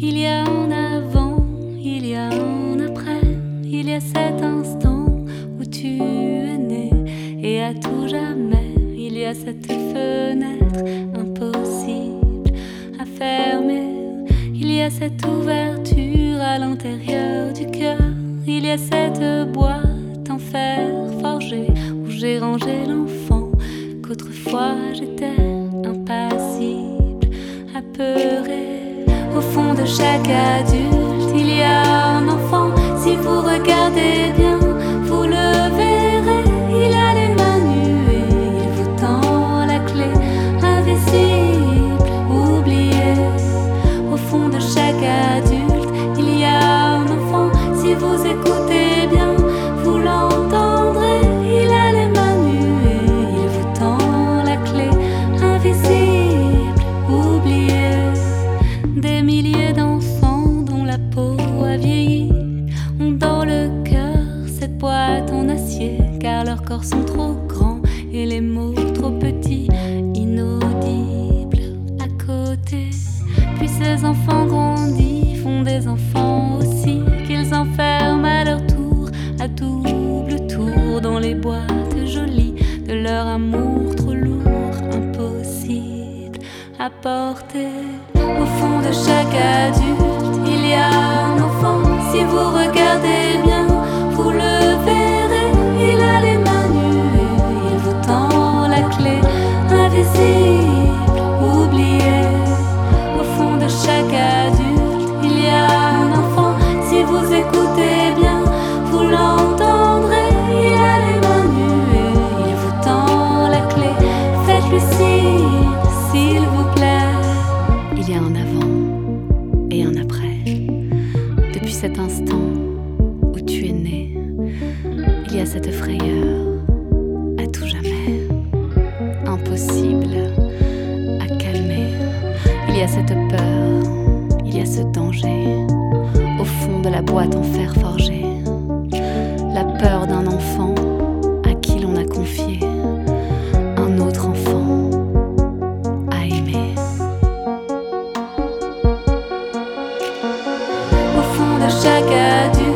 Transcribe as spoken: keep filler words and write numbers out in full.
Il y a un avant, il y a un après, il y a cet instant où tu es né, et à tout jamais, il y a cette fenêtre impossible à fermer. Il y a cette ouverture à l'intérieur du cœur, il y a cette boîte en fer forgé où j'ai rangé l'enfant qu'autrefois j'étais impassible, apeuré. Au fond de chaque adulte, il y a un enfant. Si vous regardez bien, vous le verrez. Il a les mains nuées, il vous tend la clé, invisible, oublié. Au fond de chaque adulte, il y a un enfant. Si vous écoutez bien, vous l'entendrez. Il a les mains nuées, il vous tend la clé, invisible, oublié. Des milliers d'enfants dont la peau a vieilli ont dans le cœur cette boîte en acier, car leurs corps sont trop grands et les mots trop petits, inaudibles à côté. Puis ces enfants grandis, font des enfants aussi, qu'ils enferment à leur tour, à double tour, dans les boîtes jolies de leur amour trop lourd, impossible à porter. Au fond de chaque adulte, il y a un enfant. Si vous regardez bien, vous le verrez. Il a les mains nuées, il vous tend la clé, invisible, oublié. Au fond de chaque adulte, il y a un enfant. Si vous écoutez bien, vous l'entendrez. Il a les mains nuées, il vous tend la clé. Faites-lui signe, s'il vous plaît. Il y a un avant et un après. Depuis cet instant où tu es né, il y a cette frayeur à tout jamais, impossible à calmer. Il y a cette peur, il y a ce danger, au fond de la boîte en fer forgé. La peur d'un enfant à qui l'on a confié un autre enfant à aimer. Au fond de chaque adulte,